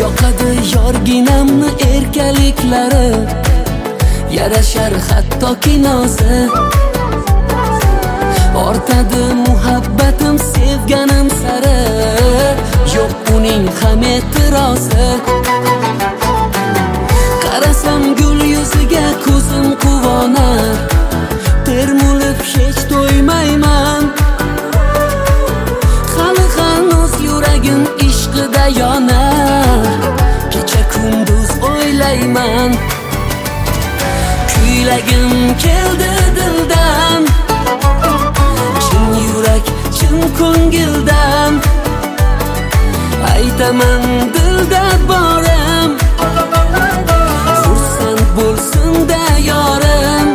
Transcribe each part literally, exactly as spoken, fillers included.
Yoqadi yorginamni erkaliklari, yarashar hattoki nozi. Ortadi muhabbatim sevganim sari, yo'q uning ham e'tirozi. Qarasam gul yuziga ko'zim quvonar, termulib hech to'ymayman. Hali hanuz yuragim ishqida yonar, kecha kunduz o'ylayman. Kuylagim keldi dildan, chin yurak chin ko'ngildan. Aytaman dilda borim, xursand bo'lsin-da yorim.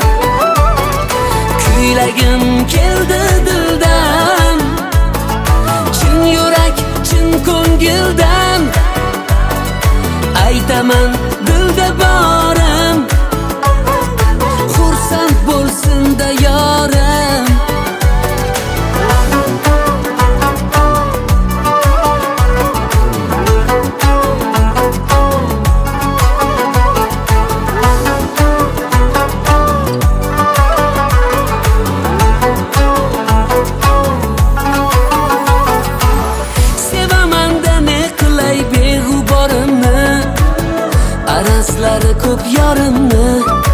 Kuylagim keldi dildan, chin yurak chin ko'ngildan. Aytaman dilda borim, xursand bo'lsin-da yorim. Araslari ko'p yorimni,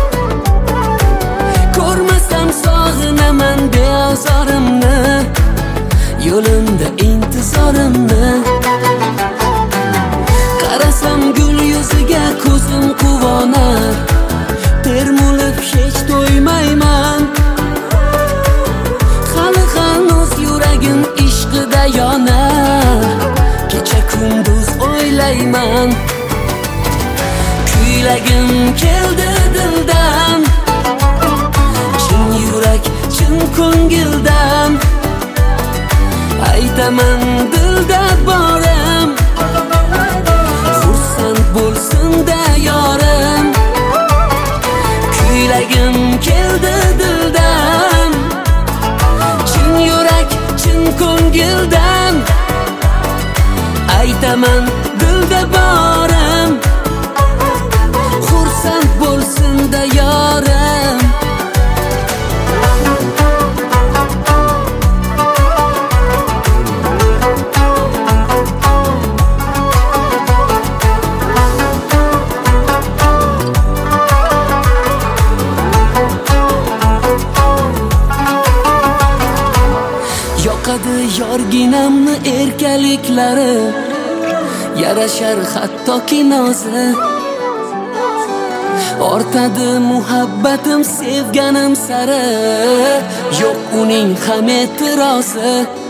ko'rmasam sog'inaman beozorimni, yo'limda intizorimni. Qarasam gul yuziga ko'zim quvonar, termulib hech to'ymayman. Hali hanuz yuragim ishqida yonar, kecha kunduz o'ylayman. Kuylagim keldi dildan, chin yurak chin ko'ngildan. Aytaman dilda borim, xursand bo'lsin-da yorim. Kuylagim keldi dildan, chin yurak chin ko'ngildan. Aytaman dilda borim, xursand bo'lsin-da yorim. Yoqadi yorginamni erkaliklari, yarashar hattoki nozi. Ortadi muhabbatim sevganim sari, yo'q uning ham e'tirozi.